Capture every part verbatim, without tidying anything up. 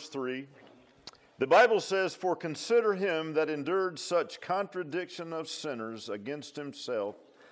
verse three. The Bible says, "For consider him that endured such contradiction of sinners against himself,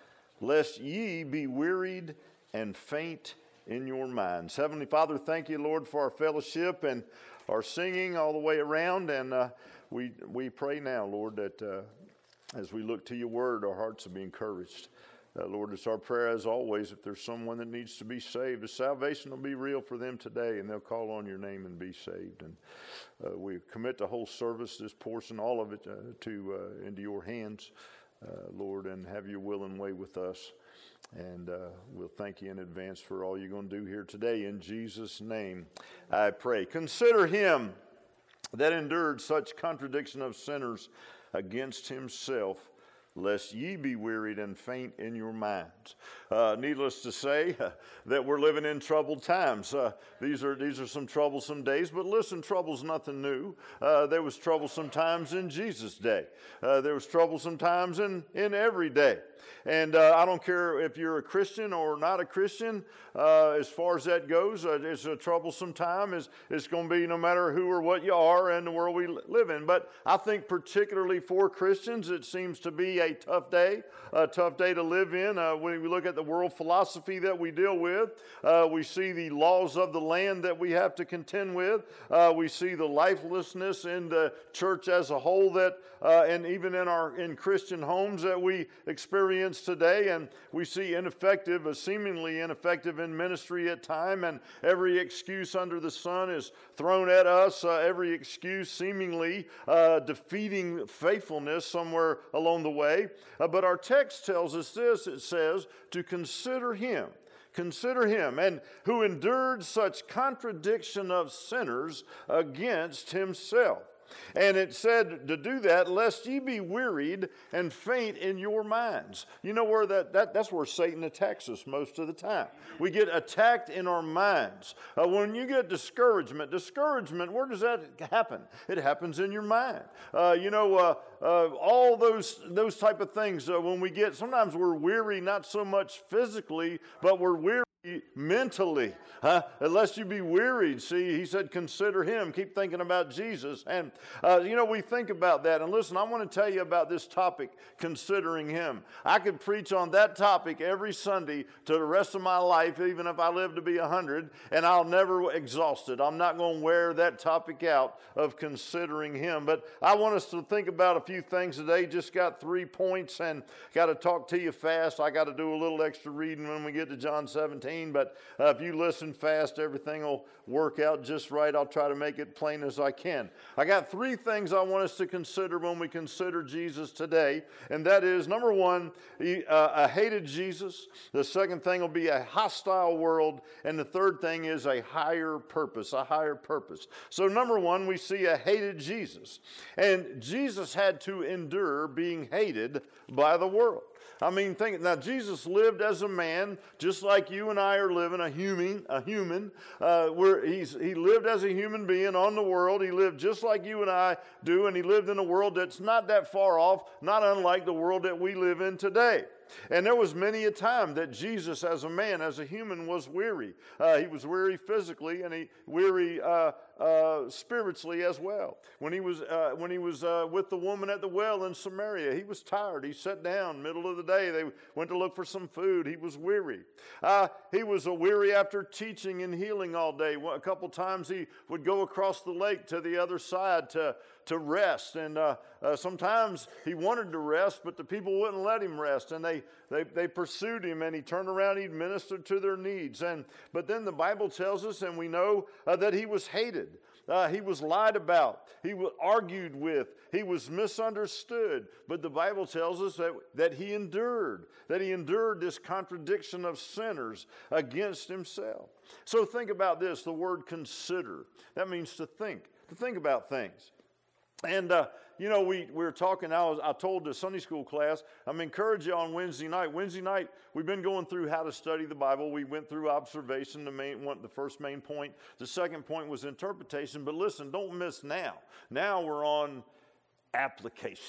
lest ye be wearied and faint in your minds." Heavenly Father, thank you, Lord, for our fellowship and our singing all the way around. And uh, we we pray now, Lord, that uh, as we look to your word, our hearts will be encouraged. Uh, Lord, it's our prayer as always, if there's someone that needs to be saved, the salvation will be real for them today, and they'll call on your name and be saved. And uh, we commit the whole service, this portion, all of it, uh, to uh, into your hands, uh, Lord, and have your will and way with us. And uh, we'll thank you in advance for all you're going to do here today. In Jesus' name, I pray. Consider him that endured such contradiction of sinners against himself, lest ye be wearied and faint in your minds. Uh, needless to say uh, that we're living in troubled times. Uh, these are these are some troublesome days, but listen, trouble's nothing new. Uh, there was troublesome times in Jesus' day. Uh, there was troublesome times in, in every day. And uh, I don't care if you're a Christian or not a Christian, uh, as far as that goes, uh, it's a troublesome time. It's, it's going to be no matter who or what you are in the world we live in. But I think particularly for Christians, it seems to be a tough day, a tough day to live in. Uh, when we look at the world philosophy that we deal with, uh, we see the laws of the land that we have to contend with. Uh, we see the lifelessness in the church as a whole, that uh, and even in our in Christian homes that we experience today, and we see ineffective, uh, seemingly ineffective in ministry at time, and every excuse under the sun is thrown at us, uh, every excuse seemingly uh, defeating faithfulness somewhere along the way. Uh, but our text tells us this, it says, to consider him. Consider him, and who endured such contradiction of sinners against himself. And it said to do that, lest ye be wearied and faint in your minds. You know where that, that that's where Satan attacks us most of the time. We get attacked in our minds. Uh, when you get discouragement, discouragement, where does that happen? It happens in your mind. Uh, you know, uh, uh, all those those type of things. Uh, when we get, sometimes we're weary, not so much physically, but we're weary mentally, huh? Unless you be wearied. See, he said, consider him. Keep thinking about Jesus. And, uh, you know, we think about that. And listen, I want to tell you about this topic, considering him. I could preach on that topic every Sunday to the rest of my life, even if I live to be a hundred, and I'll never exhaust it. I'm not going to wear that topic out of considering him. But I want us to think about a few things today. Just got three points and got to talk to you fast. I got to do a little extra reading when we get to John seventeen. But uh, if you listen fast, everything will work out just right. I'll try to make it plain as I can. I got three things I want us to consider when we consider Jesus today. And that is, number one, he, uh, a hated Jesus. The second thing will be a hostile world. And the third thing is a higher purpose, a higher purpose. So number one, we see a hated Jesus. And Jesus had to endure being hated by the world. I mean, think, now Jesus lived as a man, just like you and I are living, a human, a human. Uh, where he's, he lived as a human being on the world. He lived just like you and I do, and he lived in a world that's not that far off, not unlike the world that we live in today. And there was many a time that Jesus as a man, as a human, was weary. Uh, he was weary physically, and he weary uh, uh, spiritually as well. When he was uh, when he was uh, with the woman at the well in Samaria, he was tired. He sat down middle of the day. They went to look for some food. He was weary. Uh, he was a weary after teaching and healing all day. A couple times he would go across the lake to the other side to to rest, and uh, uh, sometimes he wanted to rest, but the people wouldn't let him rest, and they, they they pursued him, and he turned around, he'd minister to their needs. And but then the Bible tells us, and we know uh, that he was hated. Uh, he was lied about. He was argued with. He was misunderstood. But the Bible tells us that, that he endured, that he endured this contradiction of sinners against himself. So think about this, the word consider. That means to think, to think about things. And, uh, you know, we, we were talking, I, was, I told the Sunday school class, I'm encouraging you on Wednesday night. Wednesday night, we've been going through how to study the Bible. We went through observation, the main one, the first main point. The second point was interpretation. But listen, don't miss now. Now we're on application.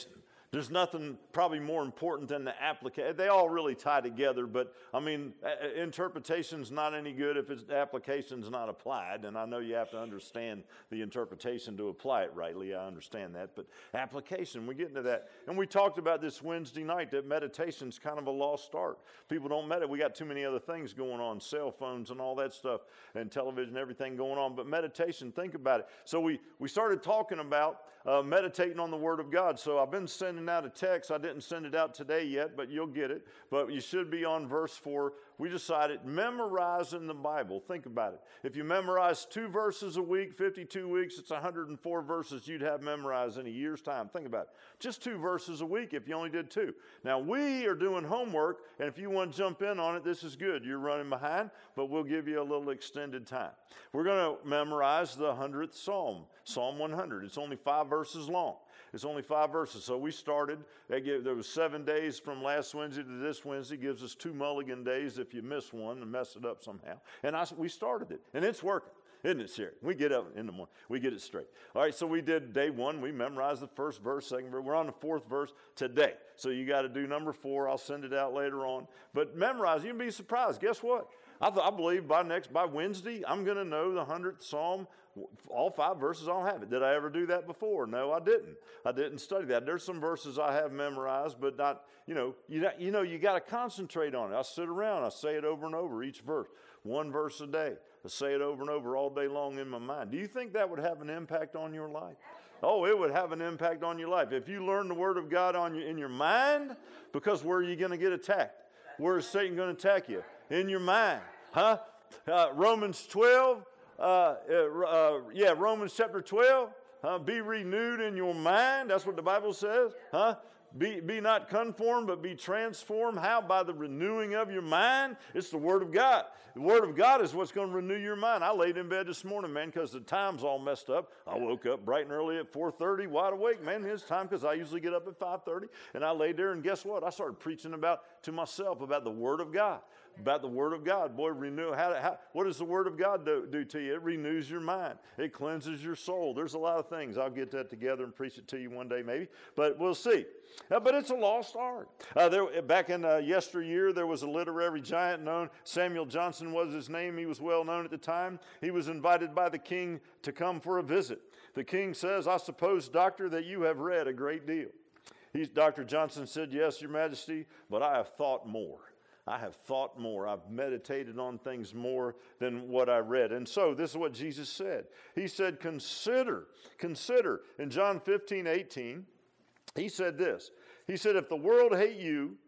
There's nothing probably more important than the application. They all really tie together, but I mean, interpretation's not any good if its application's not applied. And I know you have to understand the interpretation to apply it rightly. I understand that. But application, we get into that. And we talked about this Wednesday night that meditation's kind of a lost art. People don't meditate. We got too many other things going on, cell phones and all that stuff, and television, everything going on. But meditation, think about it. So we, we started talking about uh, meditating on the Word of God. So I've been sending out a text. I didn't send it out today yet, but you'll get it. But you should be on verse four. We decided memorizing the Bible. Think about it. If you memorize two verses a week, fifty-two weeks, it's one hundred four verses you'd have memorized in a year's time. Think about it. Just two verses a week if you only did two. Now, we are doing homework, and if you want to jump in on it, this is good. You're running behind, but we'll give you a little extended time. We're going to memorize the hundredth Psalm, Psalm one hundred. It's only five verses long. It's only five verses. So we started, there was seven days from last Wednesday to this Wednesday. Gives us two mulligan days if you miss one and mess it up somehow. And I, we started it, and it's working. Isn't it, Sherry? We get up in the morning. We get it straight. All right, so we did day one. We memorized the first verse, second verse. We're on the fourth verse today. So you got to do number four. I'll send it out later on. But memorize. You'll be surprised. Guess what? I, th- I believe by next, by Wednesday, I'm going to know the hundredth Psalm, all five verses. I'll have it. Did I ever do that before? No, I didn't. I didn't study that. There's some verses I have memorized, but not, you know, you, you know, you got to concentrate on it. I sit around. I say it over and over, each verse, one verse a day. I say it over and over all day long in my mind. Do you think that would have an impact on your life? Oh, it would have an impact on your life. If you learn the Word of God on your, in your mind, because where are you going to get attacked? Where is Satan going to attack you? In your mind. Huh? Uh, Romans twelve. Uh, uh, uh, yeah, Romans chapter twelve. Uh, be renewed in your mind. That's what the Bible says. Huh? Be, be not conformed, but be transformed. How? By the renewing of your mind. It's the Word of God. The Word of God is what's going to renew your mind. I laid in bed this morning, man, because the time's all messed up. I woke up bright and early at four thirty, wide awake, man. It's time because I usually get up at five thirty. And I laid there, and guess what? I started preaching about to myself about the Word of God. About the Word of God. Boy, renew. How, how, what does the Word of God do, do to you? It renews your mind. It cleanses your soul. There's a lot of things. I'll get that together and preach it to you one day maybe. But we'll see. Uh, but it's a lost art. Uh, there, back in uh, yesteryear, there was a literary giant known, Samuel Johnson was his name. He was well known at the time. He was invited by the king to come for a visit. The king says, I suppose, doctor, that you have read a great deal. He's, Doctor Johnson said, yes, your majesty, but I have thought more. I have thought more. I've meditated on things more than what I read. And so this is what Jesus said. He said, consider, consider. In John fifteen, eighteen, he said this. He said, if the world hate you,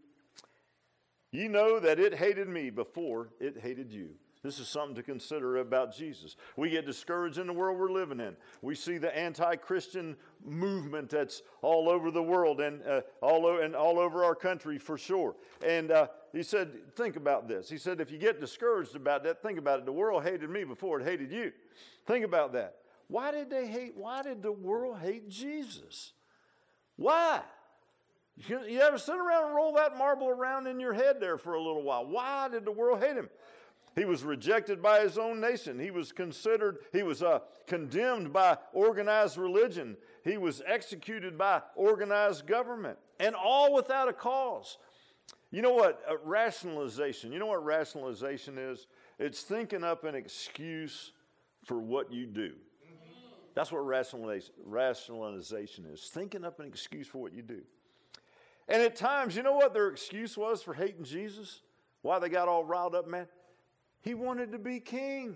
ye know that it hated me before it hated you. This is something to consider about Jesus. We get discouraged in the world we're living in. We see the anti-Christian movement that's all over the world and uh, all over, and all over our country for sure. And uh, he said, think about this. He said, if you get discouraged about that, think about it. The world hated me before it hated you. Think about that. Why did they hate? Why did the world hate Jesus? Why? You, you ever sit around and roll that marble around in your head there for a little while? Why did the world hate him? He was rejected by his own nation. He was considered, he was uh, condemned by organized religion. He was executed by organized government. And all without a cause. You know what? Uh, rationalization. You know what rationalization is? It's thinking up an excuse for what you do. That's what rationalization, rationalization is. Thinking up an excuse for what you do. And at times, you know what their excuse was for hating Jesus? Why they got all riled up, man? He wanted to be king.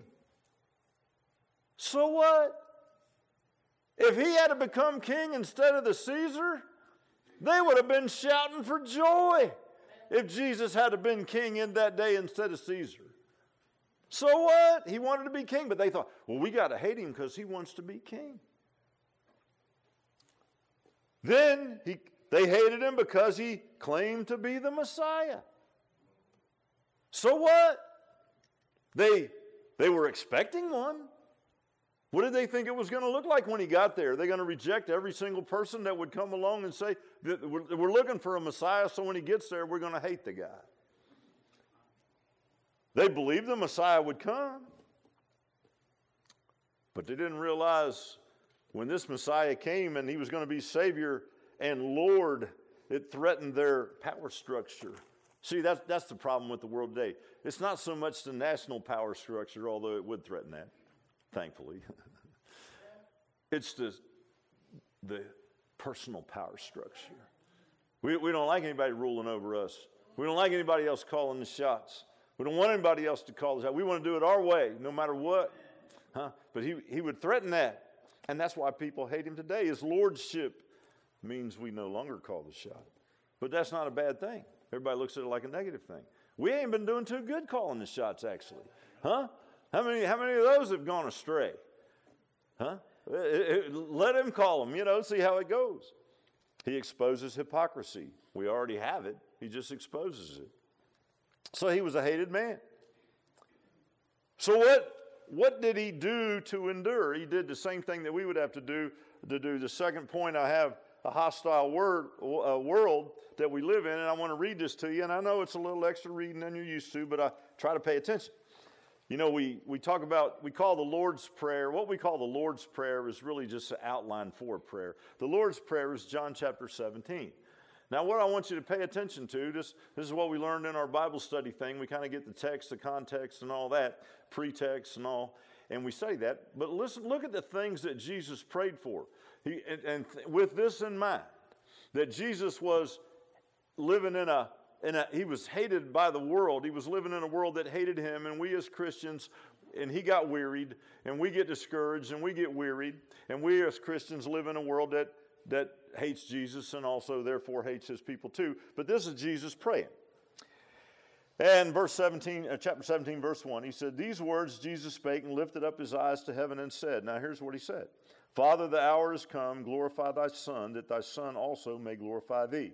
So what? If he had to become king instead of the Caesar, they would have been shouting for joy if Jesus had been king in that day instead of Caesar. So what? He wanted to be king, but they thought, well, we got to hate him because he wants to be king. Then he, they hated him because he claimed to be the Messiah. So what? They, they were expecting one. What did they think it was going to look like when he got there? They're going to reject every single person that would come along and say, we're looking for a Messiah, so when he gets there, we're going to hate the guy. They believed the Messiah would come. But they didn't realize when this Messiah came and he was going to be Savior, and Lord. It threatened their power structure. See, that's, that's the problem with the world today. It's not so much the national power structure, although it would threaten that, thankfully. It's the, the personal power structure. We, we don't like anybody ruling over us. We don't like anybody else calling the shots. We don't want anybody else to call the shots. We want to do it our way, no matter what. Huh? But he, he would threaten that. And that's why people hate him today. His lordship means we no longer call the shot. But that's not a bad thing. Everybody looks at it like a negative thing. We ain't been doing too good calling the shots, actually. Huh? How many, how many of those have gone astray? Huh? It, it, let him call them, you know, see how it goes. He exposes hypocrisy. We already have it. He just exposes it. So he was a hated man. So what, what did he do to endure? He did the same thing that we would have to do to do. The second point, I have a hostile word, a world that we live in, and I want to read this to you. And I know it's a little extra reading than you're used to, but I try to pay attention. You know, we, we talk about, we call the Lord's Prayer, what we call the Lord's Prayer is really just an outline for prayer. The Lord's Prayer is John chapter seventeen. Now, what I want you to pay attention to, this, this is what we learned in our Bible study thing. We kind of get the text, the context, and all that, pretext and all, and we say that. But listen, look at the things that Jesus prayed for. He, and and th- with this in mind, that Jesus was living in a, in a, he was hated by the world. He was living in a world that hated him, and we as Christians, and he got wearied, and we get discouraged, and we get wearied, and we as Christians live in a world that, that hates Jesus and also therefore hates his people too. But this is Jesus praying. And verse seventeen, uh, chapter seventeen, verse one, he said, "These words Jesus spake and lifted up his eyes to heaven and said," now here's what he said, "Father, the hour is come, glorify thy Son, that thy Son also may glorify thee.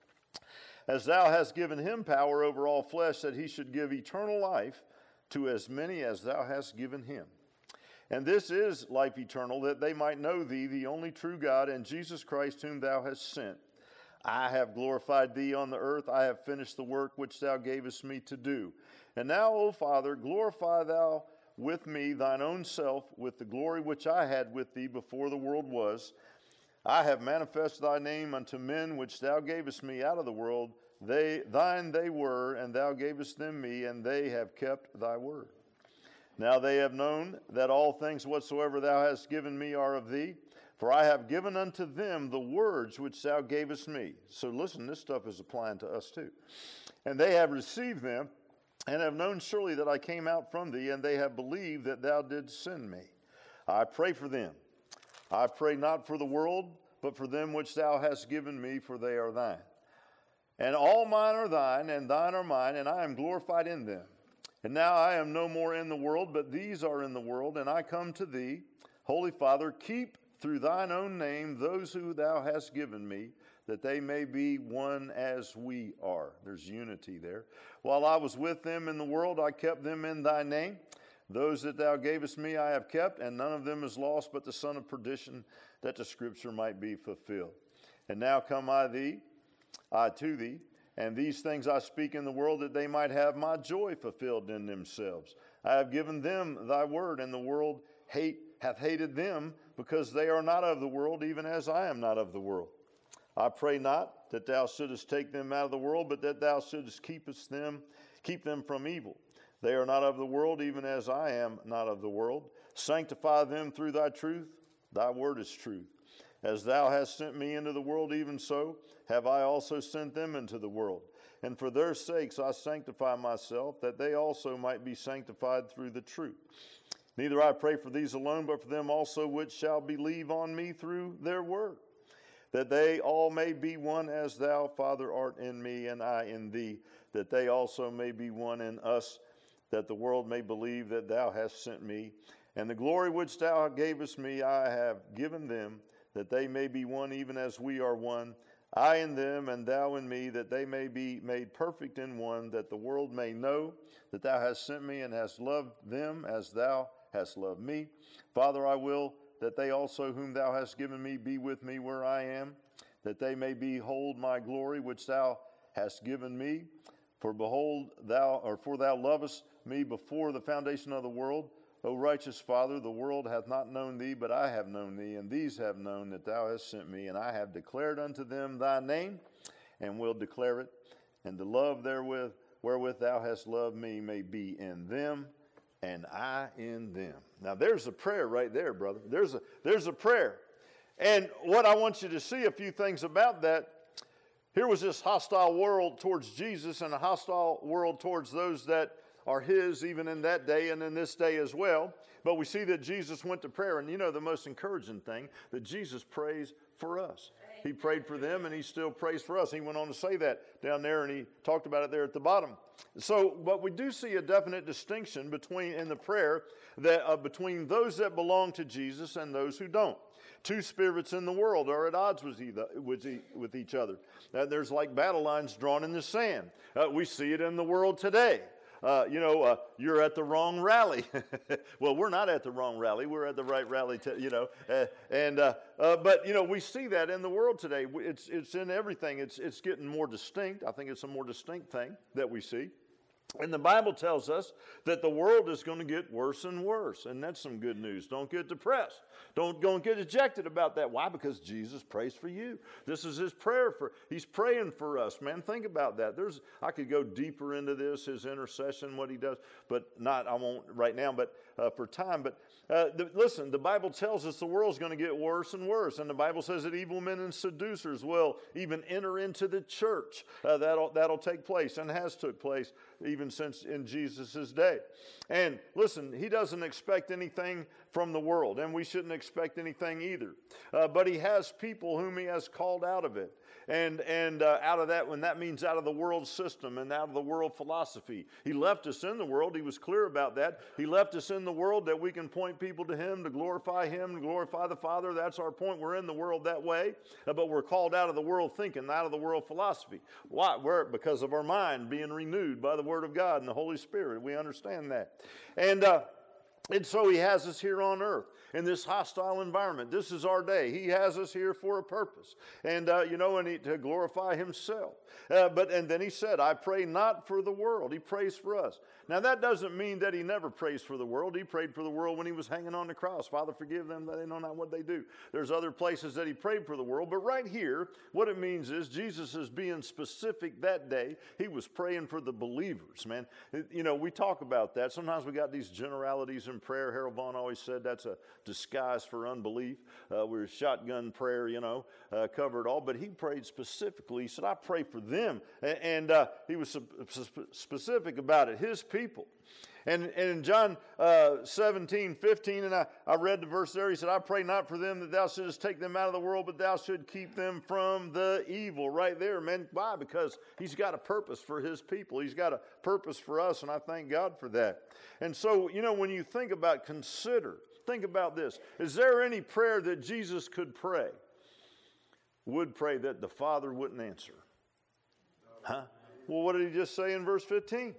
As thou hast given him power over all flesh, that he should give eternal life to as many as thou hast given him. And this is life eternal, that they might know thee, the only true God, and Jesus Christ, whom thou hast sent. I have glorified thee on the earth. I have finished the work which thou gavest me to do. And now, O Father, glorify thou with me thine own self, with the glory which I had with thee before the world was. I have manifested thy name unto men which thou gavest me out of the world. They, thine they were, and thou gavest them me, and they have kept thy word. Now they have known that all things whatsoever thou hast given me are of thee, for I have given unto them the words which thou gavest me." So listen, this stuff is applying to us too. "And they have received them, and have known surely that I came out from thee, and they have believed that thou didst send me. I pray for them. I pray not for the world, but for them which thou hast given me, for they are thine. And all mine are thine, and thine are mine, and I am glorified in them. And now I am no more in the world, but these are in the world, and I come to thee. Holy Father, keep through thine own name those who thou hast given me, that they may be one as we are." There's unity there. "While I was with them in the world, I kept them in thy name. Those that thou gavest me I have kept, and none of them is lost but the son of perdition, that the scripture might be fulfilled. And now come I thee, I to thee, and these things I speak in the world, that they might have my joy fulfilled in themselves. I have given them thy word, and the world hate hath hated them, because they are not of the world, even as I am not of the world. I pray not that thou shouldest take them out of the world, but that thou shouldest keepest them, keep them from evil. They are not of the world, even as I am not of the world. Sanctify them through thy truth. Thy word is truth. As thou hast sent me into the world, even so have I also sent them into the world. And for their sakes I sanctify myself, that they also might be sanctified through the truth. Neither I pray for these alone, but for them also which shall believe on me through their word, that they all may be one as thou, Father, art in me, and I in thee, that they also may be one in us, that the world may believe that thou hast sent me. And the glory which thou gavest me I have given them, that they may be one even as we are one, I in them and thou in me, that they may be made perfect in one, that the world may know that thou hast sent me and hast loved them as thou hast loved me. Father, I will that they also whom thou hast given me be with me where I am, that they may behold my glory which thou hast given me. For behold, thou or for thou lovest me before the foundation of the world. O righteous Father, the world hath not known thee, but I have known thee, and these have known that thou hast sent me, and I have declared unto them thy name, and will declare it, and the love therewith wherewith thou hast loved me may be in them, and I in them. Now there's a prayer right there, brother. There's a there's a prayer. And what I want you to see, a few things about that. Here was this hostile world towards Jesus, and a hostile world towards those that are his, even in that day and in this day as well. But we see that Jesus went to prayer, and you know the most encouraging thing, that Jesus prays for us. He prayed for them, and he still prays for us. He went on to say that down there, and he talked about it there at the bottom. So, but we do see a definite distinction between in the prayer that uh, between those that belong to Jesus and those who don't. Two spirits in the world are at odds with, either, with, with each other. Uh, there's like battle lines drawn in the sand. Uh, we see it in the world today. Uh, you know, uh, you're at the wrong rally. Well, we're not at the wrong rally. We're at the right rally, to, you know. Uh, and uh, uh, but, you know, we see that in the world today. It's, it's in everything. It's, it's getting more distinct. I think it's a more distinct thing that we see. And the Bible tells us that the world is going to get worse and worse. And that's some good news. Don't get depressed. Don't go and get dejected about that. Why? Because Jesus prays for you. This is his prayer for, he's praying for us, man. Think about that. There's, I could go deeper into this, his intercession, what he does, but not, I won't right now, but uh, for time. But uh, the, listen, the Bible tells us the world's going to get worse and worse. And the Bible says that evil men and seducers will even enter into the church. Uh, that'll, that'll take place and has took place even since in Jesus' day. And listen, he doesn't expect anything from the world, and we shouldn't expect anything either. Uh, but he has people whom he has called out of it. And and uh, out of that, when that means out of the world system and out of the world philosophy. He left us in the world. He was clear about that. He left us in the world that we can point people to him, to glorify him, to glorify the Father. That's our point. We're in the world that way, uh, but we're called out of the world thinking, out of the world philosophy. Why? We're, because of our mind being renewed by the Word of God and the Holy Spirit. We understand that. And uh, And so he has us here on earth in this hostile environment. This is our day. He has us here for a purpose. And, uh, you know, and he, to glorify himself. Uh, but, and then he said, I pray not for the world. He prays for us. Now, that doesn't mean that he never prays for the world. He prayed for the world when he was hanging on the cross. Father, forgive them, that they know not what they do. There's other places that he prayed for the world. But right here, what it means is Jesus is being specific that day. He was praying for the believers, man. You know, we talk about that. Sometimes we got these generalities in prayer. Harold Vaughn always said that's a disguise for unbelief. Uh, we're shotgun prayer, you know, uh, covered all. But he prayed specifically. He said, I pray for them. And uh, he was specific about it. His people. And, and in John uh, seventeen, fifteen, and I, I read the verse there, he said, I pray not for them that thou shouldest take them out of the world, but thou should keep them from the evil. Right there, man. Why? Because he's got a purpose for his people. He's got a purpose for us, and I thank God for that. And so, you know, when you think about consider, think about this. Is there any prayer that Jesus could pray, would pray that the Father wouldn't answer? Huh? Well, what did he just say in verse fifteen?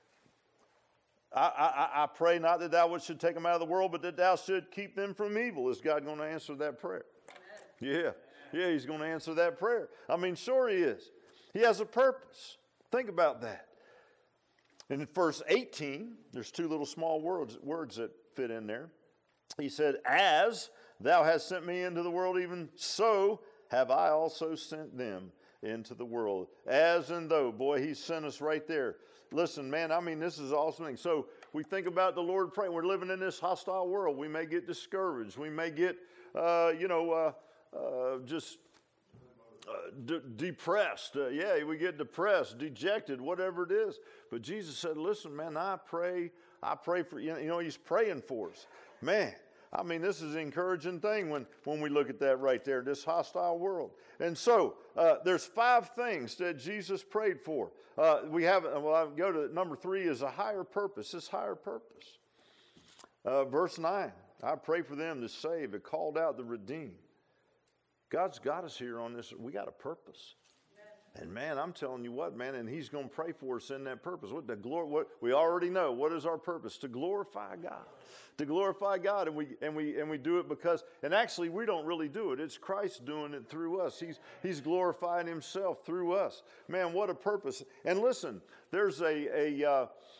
I, I, I pray not that thou should take them out of the world, but that thou should keep them from evil. Is God going to answer that prayer? Yeah. Yeah, he's going to answer that prayer. I mean, sure he is. He has a purpose. Think about that. In verse eighteen, there's two little small words, words that fit in there. He said, as thou hast sent me into the world, even so have I also sent them into the world. As and though. Boy, he sent us right there. Listen, man, I mean, this is an awesome thing. So we think about the Lord praying. We're living in this hostile world. We may get discouraged. We may get, uh, you know, uh, uh, just uh, de- depressed. Uh, yeah, we get depressed, dejected, whatever it is. But Jesus said, listen, man, I pray. I pray for you. You know, he's praying for us. Man. I mean, this is an encouraging thing when, when we look at that right there, this hostile world. And so, uh, there's five things that Jesus prayed for. Uh, we have, well, I'll go to number three is a higher purpose, this higher purpose. Uh, verse nine, I pray for them to save, the called out, the redeemed. God's got us here on this. We got a purpose. And man, I'm telling you what, man, and he's going to pray for us in that purpose. What the glory? What we already know. What is our purpose? To glorify God. To glorify God, and we and we and we do it because, and actually we don't really do it. It's Christ doing it through us. He's He's glorifying Himself through us. Man, what a purpose! And listen, there's a a uh,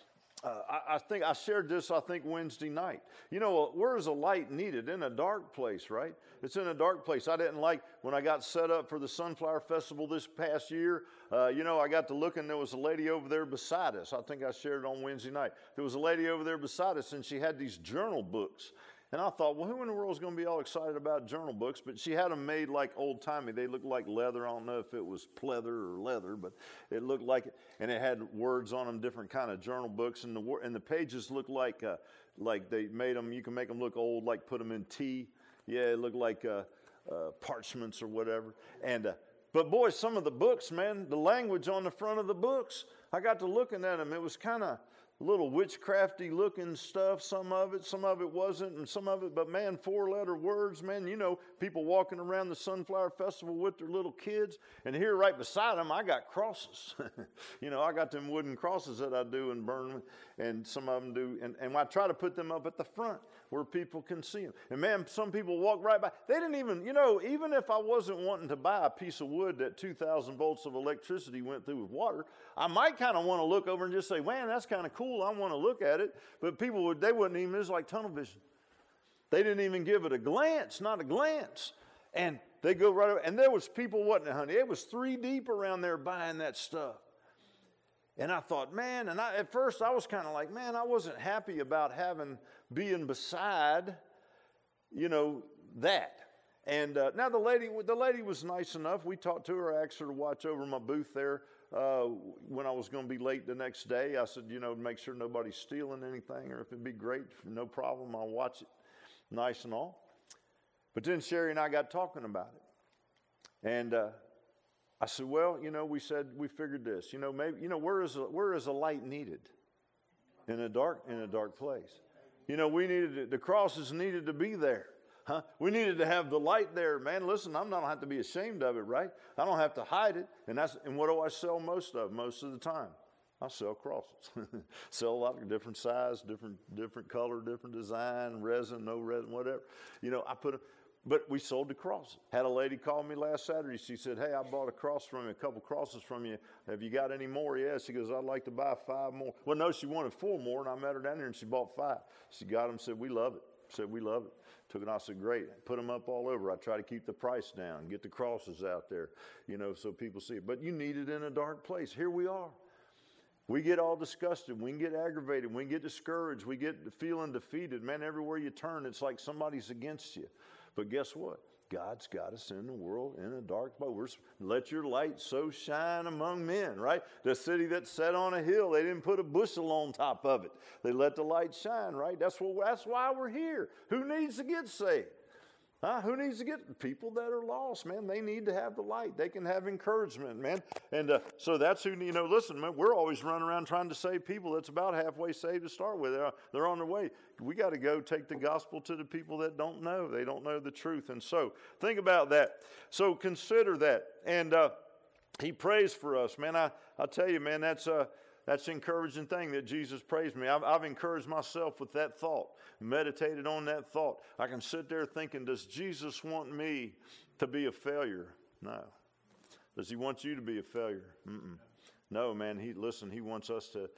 Uh, I, I think I shared this, I think, Wednesday night. You know, where is a light needed? In a dark place, right? It's in a dark place. I didn't like when I got set up for the Sunflower Festival this past year. Uh, you know, I got to looking, there was a lady over there beside us. I think I shared it on Wednesday night. There was a lady over there beside us, and she had these journal books. And I thought, well, who in the world is going to be all excited about journal books? But she had them made like old-timey. They looked like leather. I don't know if it was pleather or leather, but it looked like it. And it had words on them, different kind of journal books. And the and the pages looked like uh, like they made them. You can make them look old, like put them in tea. Yeah, it looked like uh, uh, parchments or whatever. And uh, but boy, some of the books, man, the language on the front of the books, I got to looking at them. It was kind of little witchcrafty looking stuff, some of it, some of it wasn't, and some of it, but man, four letter words, man, you know, people walking around the Sunflower Festival with their little kids, and here right beside them, I got crosses. You know, I got them wooden crosses that I do and burn them, and some of them do, and, and I try to put them up at the front where people can see them. And man, some people walk right by. They didn't even, you know, even if I wasn't wanting to buy a piece of wood that two thousand volts of electricity went through with water, I might kind of want to look over and just say, man, that's kind of cool. I want to look at it. But people would, they wouldn't even, it was like tunnel vision. They didn't even give it a glance, not a glance. And they go right over, and there was people, wasn't it, honey? It was three deep around there buying that stuff. And I thought, man, and I, at first I was kind of like, man, I wasn't happy about having, being beside, you know, that. And uh, now the lady, the lady was nice enough. We talked to her. I asked her to watch over my booth there uh, when I was going to be late the next day. I said, you know, make sure nobody's stealing anything, or if it'd be great, no problem, I'll watch it. Nice and all. But then Sherry and I got talking about it. And uh, I said, well, you know, we said, we figured this, you know, maybe, you know, where is a, where is a light needed? In a dark, in a dark place. You know, we needed, to, the crosses needed to be there. Huh? We needed to have the light there, man. Listen, I'm not have to be ashamed of it, right? I don't have to hide it. And that's, and what do I sell most of, most of the time? I sell crosses. Sell a lot of different size, different, different color, different design, resin, no resin, whatever. You know, I put a, But we sold the crosses. Had a lady call me last Saturday. She said, hey, I bought a cross from you, a couple crosses from you. Have you got any more? Yeah. She goes, I'd like to buy five more. Well, no, she wanted four more, and I met her down there, and she bought five. She got them, said, we love it. Said, we love it. Took it, I said, great. Put them up all over. I try to keep the price down, get the crosses out there, you know, so people see it. But you need it in a dark place. Here we are. We get all disgusted. We can get aggravated. We can get discouraged. We get feeling defeated. Man, everywhere you turn, it's like somebody's against you. But guess what? God's got us in the world in a dark place. Let your light so shine among men, right? The city that sat on a hill, they didn't put a bushel on top of it. They let the light shine, right? That's what. That's why we're here. Who needs to get saved? Huh? Who needs to get people that are lost, man? They need to have the light. They can have encouragement, man. And uh, so that's who, you know, listen, man, we're always running around trying to save people that's about halfway saved to start with. They're, they're on their way. We got to go take the gospel to the people that don't know. They don't know the truth. And so think about that. So consider that. And uh, he prays for us, man. I, I tell you, man, that's a, that's an encouraging thing that Jesus prays me. I've, I've encouraged myself with that thought, meditated on that thought. I can sit there thinking, does Jesus want me to be a failure? No. Does he want you to be a failure? Mm-mm. No, man. He listen, he wants us to,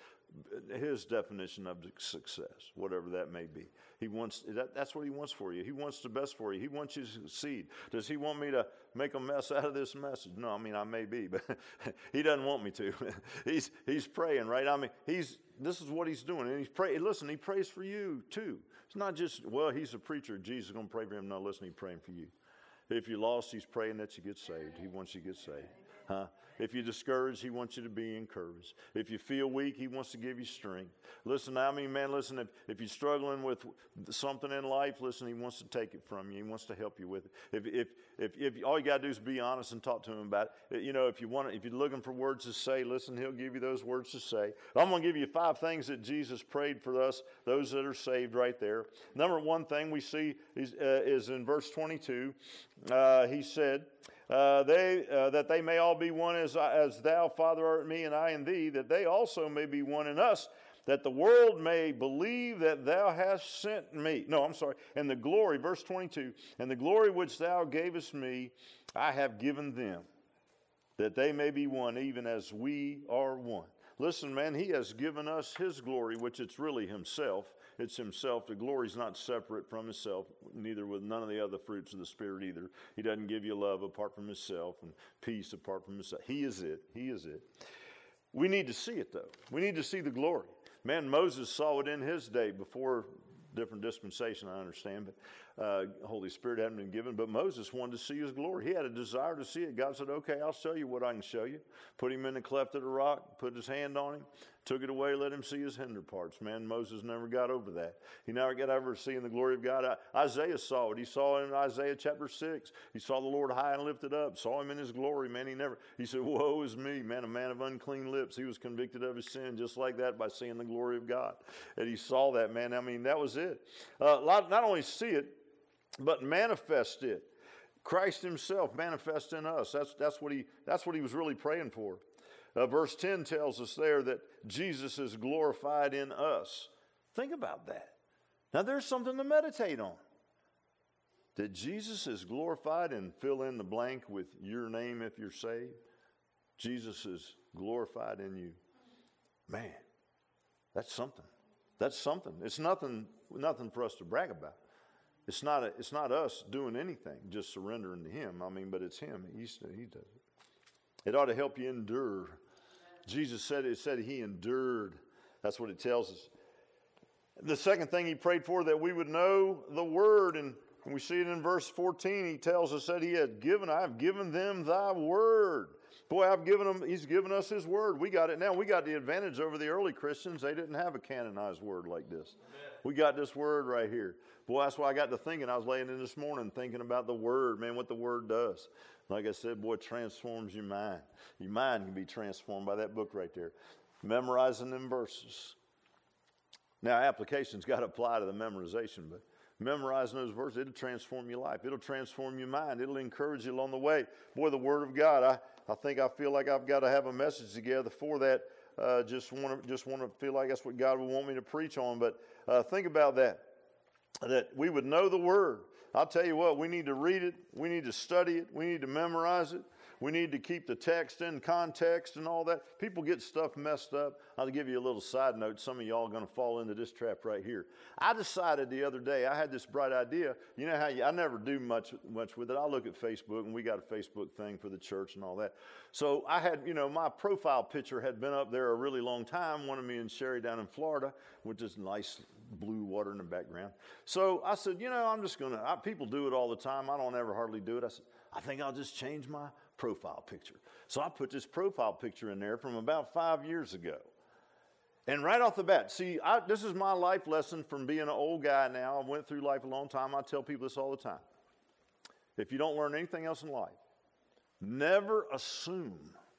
his definition of success, whatever that may be. He wants, that, that's what he wants for you. He wants the best for you. He wants you to succeed. Does he want me to make a mess out of this message? No, I mean, I may be, but he doesn't want me to. he's, he's praying, right? I mean, he's, this is what he's doing. And he's praying. Listen, he prays for you too. It's not just, well, he's a preacher. Jesus is going to pray for him. No, listen, he's praying for you. If you're lost, he's praying that you get saved. He wants you to get saved. Huh? If you're discouraged, he wants you to be encouraged. If you feel weak, he wants to give you strength. Listen, I mean, man, listen, if, if you're struggling with something in life, listen, he wants to take it from you. He wants to help you with it. If if if, if all you got to do is be honest and talk to him about it. You know, if you want, if you're looking for words to say, listen, he'll give you those words to say. I'm going to give you five things that Jesus prayed for us, those that are saved right there. Number one thing we see is, uh, is in verse twenty-two. Uh, he said, Uh, they uh, that they may all be one as as thou, Father, art in me, and I in thee, that they also may be one in us, that the world may believe that thou hast sent me. No, I'm sorry. And the glory, verse twenty-two, and the glory which thou gavest me, I have given them, that they may be one, even as we are one. Listen, man, he has given us his glory, which it's really himself. It's himself. The glory's not separate from himself, neither with none of the other fruits of the Spirit either. He doesn't give you love apart from himself and peace apart from himself. He is it. He is it. We need to see it, though. We need to see the glory. Man, Moses saw it in his day before different dispensation, I understand, but uh, Holy Spirit hadn't been given. But Moses wanted to see his glory. He had a desire to see it. God said, okay, I'll show you what I can show you. Put him in the cleft of the rock, put his hand on him, took it away, let him see his hinder parts. Man, Moses never got over that. He never got over seeing the glory of God. I, Isaiah saw it. He saw it in Isaiah chapter six. He saw the Lord high and lifted up, saw him in his glory. Man, he never, he said, woe is me, man, a man of unclean lips. He was convicted of his sin just like that by seeing the glory of God. And he saw that, man. I mean, that was it. Uh, not only see it, but manifest it. Christ himself manifest in us. That's, that's, what, he, that's what he was really praying for. Uh, verse ten tells us there that Jesus is glorified in us. Think about that. Now there's something to meditate on. That Jesus is glorified, and fill in the blank with your name if you're saved. Jesus is glorified in you. Man, that's something. That's something. It's nothing, nothing for us to brag about. It's not, a, it's not us doing anything, just surrendering to him. I mean, but it's him. He's, he does it. It ought to help you endure. Jesus said it said he endured. That's what it tells us. The second thing he prayed for, that we would know the word. And we see it in verse fourteen. He tells us that he had given, I have given them thy word. Boy, I've given them, he's given us his word. We got it now. We got the advantage over the early Christians. They didn't have a canonized word like this. Amen. We got this word right here. Boy, that's why I got to thinking. I was laying in this morning thinking about the word, man, what the word does. Like I said, boy, it transforms your mind. Your mind can be transformed by that book right there. Memorizing them verses. Now, application's got to apply to the memorization, but memorizing those verses, it'll transform your life. It'll transform your mind. It'll encourage you along the way. Boy, the Word of God, I, I think I feel like I've got to have a message together for that. Uh, just want to just want to feel like that's what God would want me to preach on. But uh, think about that, that we would know the Word. I'll tell you what, we need to read it. We need to study it. We need to memorize it. We need to keep the text in context and all that. People get stuff messed up. I'll give you a little side note. Some of y'all are going to fall into this trap right here. I decided the other day, I had this bright idea. You know how you, I never do much much with it. I look at Facebook, and we got a Facebook thing for the church and all that. So I had, you know, my profile picture had been up there a really long time, one of me and Sherry down in Florida, with this nice blue water in the background. So I said, you know, I'm just going to, people do it all the time. I don't ever hardly do it. I said, I think I'll just change my profile picture. So I put this profile picture in there from about five years ago. And right off the bat, see, I, this is my life lesson from being an old guy now. I went through life a long time. I tell people this all the time. If you don't learn anything else in life, never assume.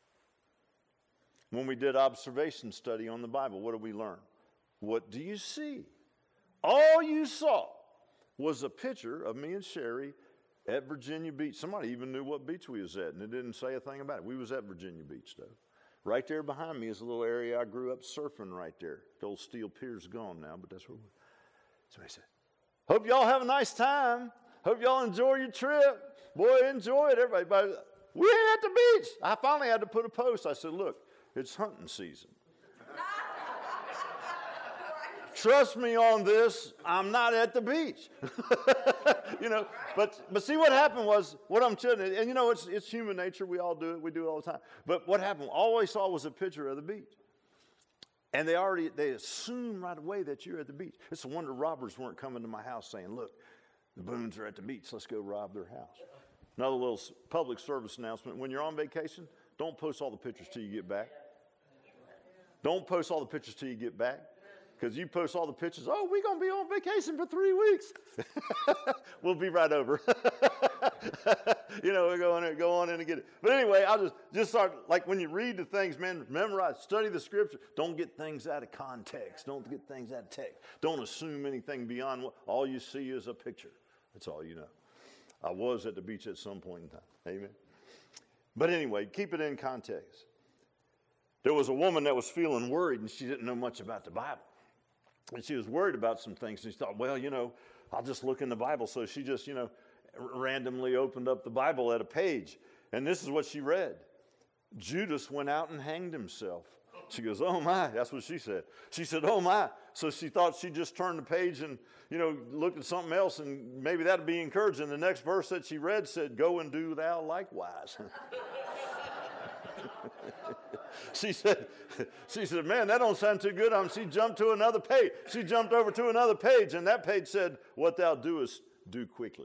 When we did observation study on the Bible, what did we learn? What do you see? All you saw was a picture of me and Sherry at Virginia Beach. Somebody even knew what beach we was at, and it didn't say a thing about it. We was at Virginia Beach, though. Right there behind me is a little area I grew up surfing right there. The old steel pier's gone now, but that's where we were. Somebody said, hope y'all have a nice time. Hope y'all enjoy your trip. Boy, enjoy it, everybody. But we ain't at the beach. I finally had to put a post. I said, look, it's hunting season. Trust me on this, I'm not at the beach. you know, but but see what happened was, what I'm telling you, and you know, it's it's human nature, we all do it, we do it all the time. But what happened, all I saw was a picture of the beach. And they already, they assume right away that you're at the beach. It's a wonder robbers weren't coming to my house saying, look, the Boones are at the beach, let's go rob their house. Another little public service announcement, when you're on vacation, don't post all the pictures till you get back. Don't post all the pictures till you get back. Because you post all the pictures, oh, we're going to be on vacation for three weeks. We'll be right over. you know, we go on and go on in and get it. But anyway, I'll just, just start, like when you read the things, man, memorize, study the scripture. Don't get things out of context. Don't get things out of text. Don't assume anything beyond what all you see is a picture. That's all you know. I was at the beach at some point in time. Amen. But anyway, keep it in context. There was a woman that was feeling worried, and she didn't know much about the Bible. And she was worried about some things. And she thought, well, you know, I'll just look in the Bible. So she just, you know, randomly opened up the Bible at a page. And this is what she read. Judas went out and hanged himself. She goes, oh my, that's what she said. She said, oh my. So she thought she just turned the page and, you know, looked at something else and maybe that'd be encouraging. The next verse that she read said, go and do thou likewise. She said, she said, man, that don't sound too good. Um, she jumped to another page. She jumped over to another page and that page said, what thou doest, do quickly.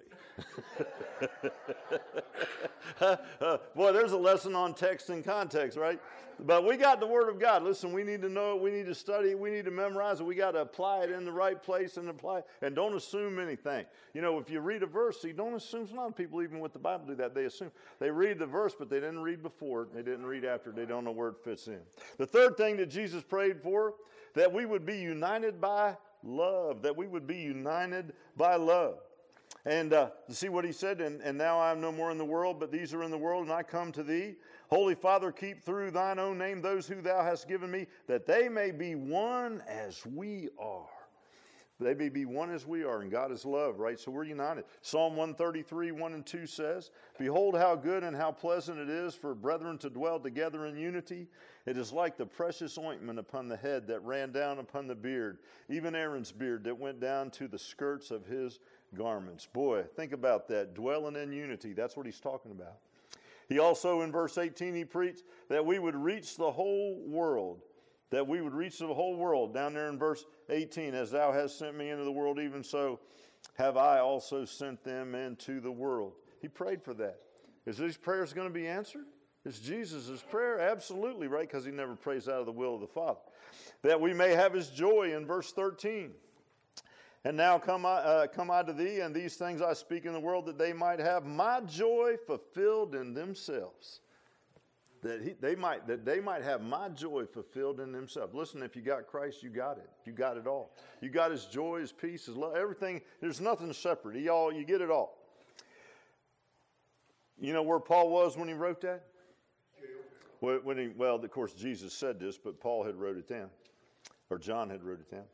uh, uh, boy, there's a lesson on text and context, right? But we got the Word of God. Listen, we need to know it. We need to study it. We need to memorize it. We got to apply it in the right place and apply it. And don't assume anything. You know, if you read a verse, see, don't assume. A lot of people, even with the Bible, do that. They assume. They read the verse, but they didn't read before it. They didn't read after it. They don't know where it fits in. The third thing that Jesus prayed for, that we would be united by love. That we would be united by love. And uh, you see what he said, and, and now I am no more in the world, but these are in the world, and I come to thee. Holy Father, keep through thine own name those who thou hast given me, that they may be one as we are. They may be one as we are, and God is love, right? So we're united. Psalm one thirty-three, one and two says, behold how good and how pleasant it is for brethren to dwell together in unity. It is like the precious ointment upon the head that ran down upon the beard, even Aaron's beard that went down to the skirts of his garments. Boy, think about that. Dwelling in unity. That's what he's talking about. He also, in verse eighteen, he preached that we would reach the whole world. That we would reach the whole world. Down there in verse eighteen, as thou hast sent me into the world, even so have I also sent them into the world. He prayed for that. Is these prayers going to be answered? Is Jesus' prayer? Absolutely, right? Because he never prays out of the will of the Father. That we may have his joy in verse thirteen. And now come I, uh, come I to thee, and these things I speak in the world, that they might have my joy fulfilled in themselves. That he, they might that they might have my joy fulfilled in themselves. Listen, if you got Christ, you got it. You got it all. You got his joy, his peace, his love, everything. There's nothing separate. He all you get it all. You know where Paul was when he wrote that? When, when he, well, of course, Jesus said this, but Paul had wrote it down, or John had wrote it down.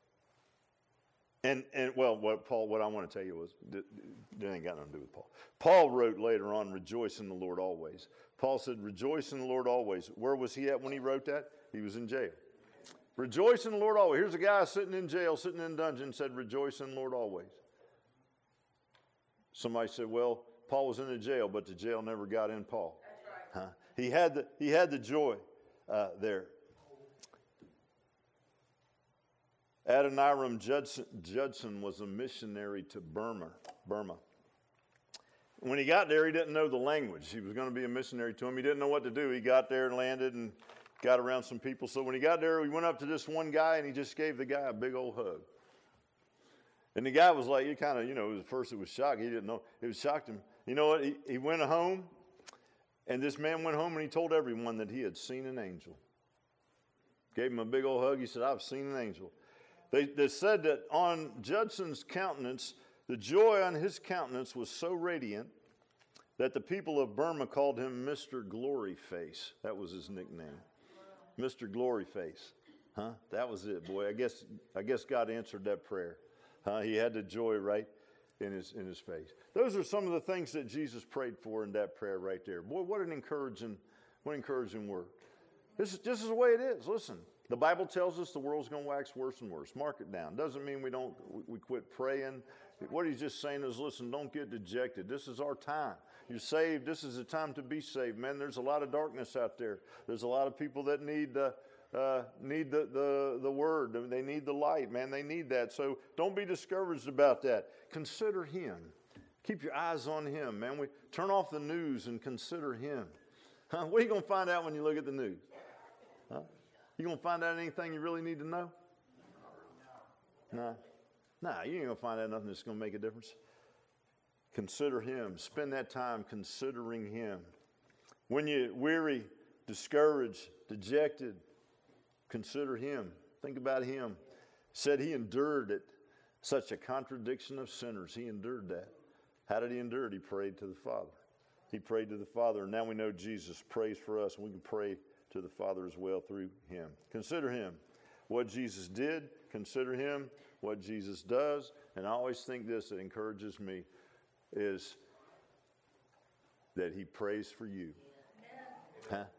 And, and well, what Paul, what I want to tell you was, it ain't got nothing to do with Paul. Paul wrote later on, rejoice in the Lord always. Paul said, rejoice in the Lord always. Where was he at when he wrote that? He was in jail. Rejoice in the Lord always. Here's a guy sitting in jail, sitting in dungeon, said, rejoice in the Lord always. Somebody said, well, Paul was in the jail, but the jail never got in Paul. That's right. Huh? He had the, he had the joy uh, there. Adoniram Judson, Judson was a missionary to Burma, Burma. When he got there, he didn't know the language. He was going to be a missionary to him. He didn't know what to do. He got there and landed and got around some people. So when he got there, he went up to this one guy and he just gave the guy a big old hug. And the guy was like, he kind of, you know, at first it was shocked. He didn't know. It was shocked him. You know what? He, he went home, and this man went home and he told everyone that he had seen an angel. Gave him a big old hug. He said, I've seen an angel. They, they said that on Judson's countenance, the joy on his countenance was so radiant that the people of Burma called him Mister Glory Face. That was his nickname. Mister Glory Face. Huh? That was it, boy. I guess I guess God answered that prayer. Huh? He had the joy right in his in his face. Those are some of the things that Jesus prayed for in that prayer right there. Boy, what an encouraging, what an encouraging word. This is just the way it is. Listen. The Bible tells us the world's going to wax worse and worse. Mark it down. Doesn't mean we don't we quit praying. What he's just saying is, listen, don't get dejected. This is our time. You're saved. This is the time to be saved. Man, there's a lot of darkness out there. There's a lot of people that need the uh, need the, the the word. They need the light. Man, they need that. So don't be discouraged about that. Consider him. Keep your eyes on him, man. We turn off the news and consider him. Huh? What are you going to find out when you look at the news? Huh? You going to find out anything you really need to know? No. Nah, you ain't going to find out nothing that's going to make a difference. Consider him. Spend that time considering him. When you're weary, discouraged, dejected, consider him. Think about him. Said he endured it. Such a contradiction of sinners. He endured that. How did he endure it? He prayed to the Father. He prayed to the Father, and now we know Jesus prays for us, and we can pray to the Father as well through him. Consider him. What Jesus did, consider him. What Jesus does, and I always think this that encourages me is that he prays for you. Huh?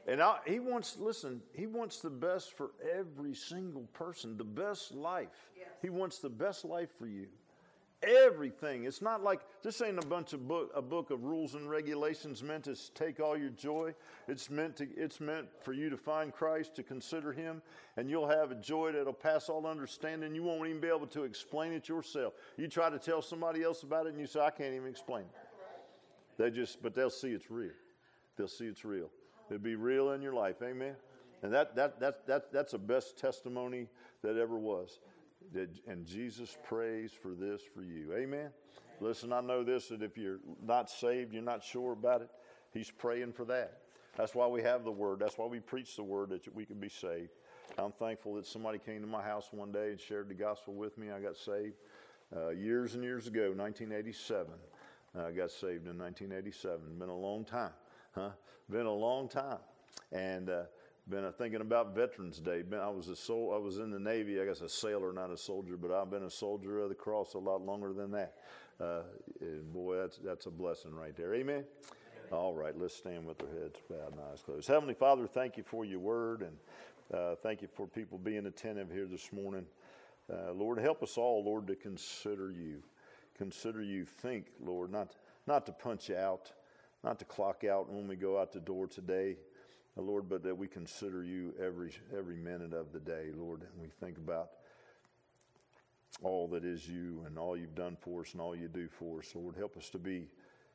And I, he wants, listen, he wants the best for every single person, the best life. Yes. He wants the best life for you. Everything. It's not like, this ain't a bunch of book, a book of rules and regulations meant to take all your joy. It's meant to, it's meant for you to find Christ, to consider him, and you'll have a joy that'll pass all understanding. You won't even be able to explain it yourself. You try to tell somebody else about it, and you say, I can't even explain it. They just, but they'll see it's real. They'll see it's real. It'll be real in your life. Amen. And that, that, that, that, that's the best testimony that ever was. And Jesus prays for this for you. Amen. Listen, I know this, that if you're not saved, you're not sure about it, he's praying for that. That's why we have the word. That's why we preach the word, that we can be saved. I'm thankful that somebody came to my house one day and shared the gospel with me. I got saved uh, years and years ago, nineteen eighty-seven. I got saved in nineteen eighty-seven. Been a long time. Huh? Been a long time. And uh, been uh, thinking about Veterans Day. Been, I was a sol- I was in the Navy. I guess a sailor, not a soldier, but I've been a soldier of the cross a lot longer than that. Uh, and boy, that's that's a blessing right there. Amen? Amen. All right, let's stand with our heads bowed and eyes closed. Heavenly Father, thank you for your word, and uh, thank you for people being attentive here this morning. Uh, Lord, help us all, Lord, to consider you. Consider you. Think, Lord, not not to punch out, not to clock out when we go out the door today, uh, Lord, but that we consider you every every minute of the day, Lord, and we think about all that is you and all you've done for us and all you do for us. Lord, help us to be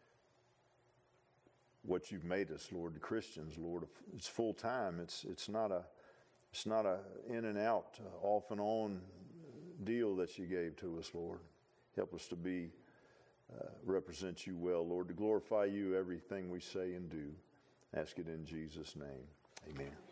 what you've made us, Lord, Christians, Lord. It's full time. It's it's not a it's not a in and out, uh, off and on deal that you gave to us, Lord. Help us to be uh, represent you well, Lord, to glorify you everything we say and do. Ask it in Jesus' name. Amen.